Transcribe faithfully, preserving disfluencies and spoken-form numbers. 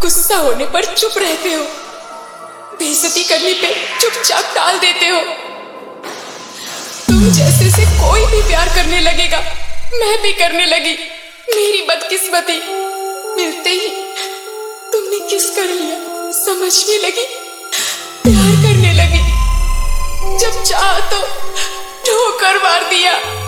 गुस्सा होने पर चुप रहते हो, बेइज्जती करने पे चुपचाप टाल देते हो। तुम जैसे से कोई भी प्यार करने लगेगा, मैं भी करने लगी। मेरी बदकिस्मती, मिलते ही तुमने किस कर लिया, समझने लगी, प्यार करने लगी। जब चाहा तो ठोकर मार दिया।